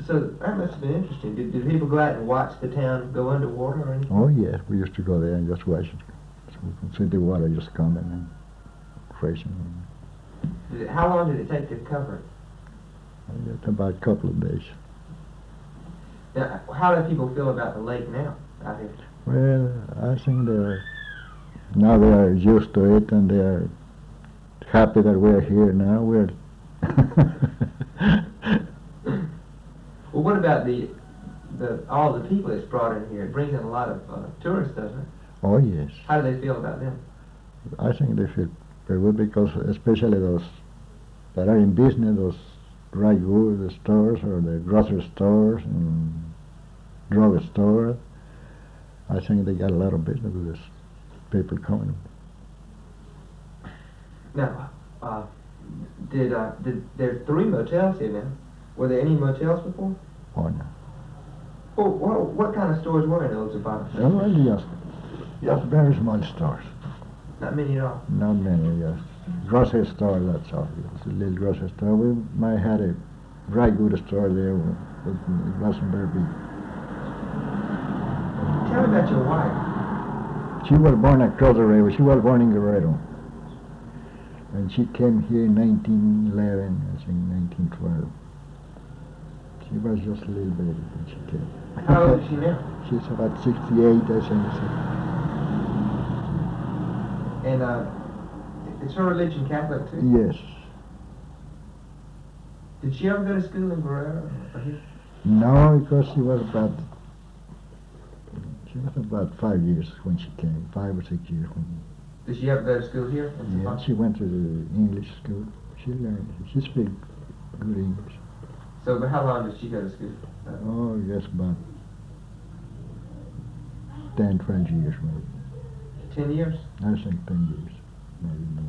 So that must have been interesting. Did people go out and watch the town go underwater or anything? Oh yes, we used to go there and just watch it. So we could see the water just coming and crashing. How long did it take to cover it? It's about a couple of days. Now, how do people feel about the lake now out here? Well, I think now they are used to it and they are happy that we're here now. We're Well, what about all the people it's brought in here? It brings in a lot of tourists, doesn't it? Oh yes. How do they feel about them? I think they feel very good because especially those that are in business, those dry goods stores or the grocery stores and drug stores, I think they got a lot of business with this people coming. Now, there are 3 motels here now. Were there any motels before? Oh no. Well, what kind of stores were in Old Zapata? Well, just very small stores. Not many at all. Not many, just grocery store, that's all. It's a little grocery store. We might have a dry goods store there, but it wasn't very big. Tell me about your wife. She was born across the river. She was born in Guerrero. And she came here in 1911, I think 1912. She was just a little baby when she came. How old is she now? She's about 68, I think. And is her religion Catholic too? Yes. Did she ever go to school in Guerrero? No, because she was about 5 years when she came, 5 or 6 years. Did she ever go to school here? Yeah, she went to the English school. She learned. She speaks good English. So, but how long did she go to school? Oh, yes, about 10, 12 years maybe. 10 years? I think 10 years, maybe more.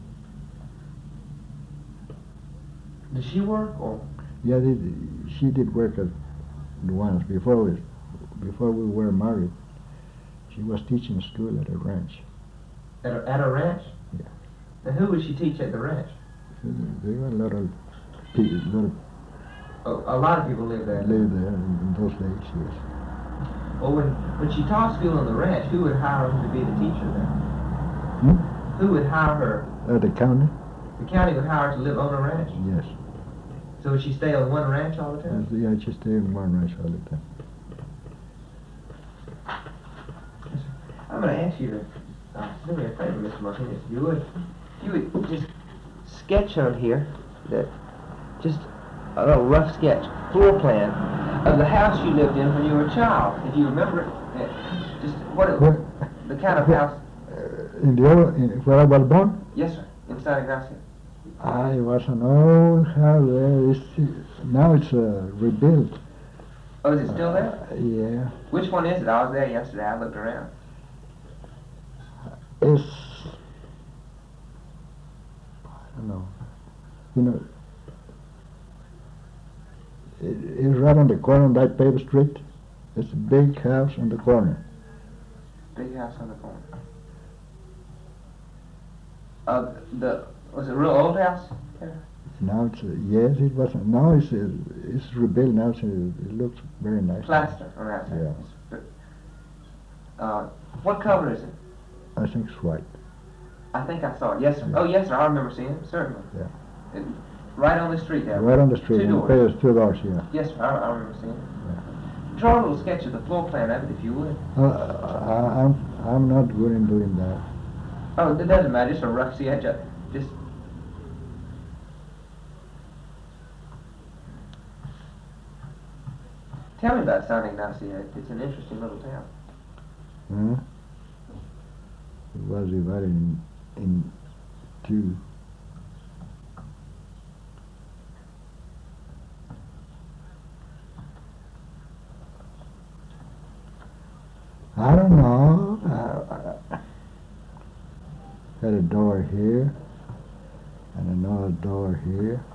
Did she work or? Yeah, she did work at once before we were married. She was teaching school at a ranch. At a ranch? Yeah. And who would she teach at the ranch? There were a lot of people, A lot of people live there. Live there in those days, yes. Well, when she taught school on the ranch, who would hire her to be the teacher there? Hmm? Who would hire her? At the county? The county would hire her to live on a ranch? Yes. So would she stay on one ranch all the time? Yeah, she stayed in one ranch all the time. I'm going to ask you to do me a favor, Mr. Martinez. If you would just sketch on here just a little rough sketch, floor plan of the house you lived in when you were a child. If you remember it, just the kind of house. Where I was born? Yes, sir. In Santa Gracia. It was an old house there. Now it's rebuilt. Oh, is it still there? Yeah. Which one is it? I was there yesterday. I looked around. It's, I don't know. You know, it's right on the corner on that paper street. It's a big house on the corner. Big house on the corner. Was it a real old house? Yeah. Now it's yes, it wasn't. Now it's rebuilt now, so it looks very nice. Plaster on that side. Yeah. What color is it? I think it's white. I think I saw it. Yes, sir. Yeah. Oh, yes, sir. I remember seeing it. Certainly. Yeah. Right on the street there. Right on the street. 2 doors. There's 2 doors. Yeah. Yes, sir. I remember seeing it. Draw a little sketch of the floor plan of it, if you would. I'm not good in doing that. Oh, it doesn't matter. Just a rough sketch. Just. Tell me about San Ignacio. It's an interesting little town. Huh? It was divided in 2. I don't know. Had a door here and another door here.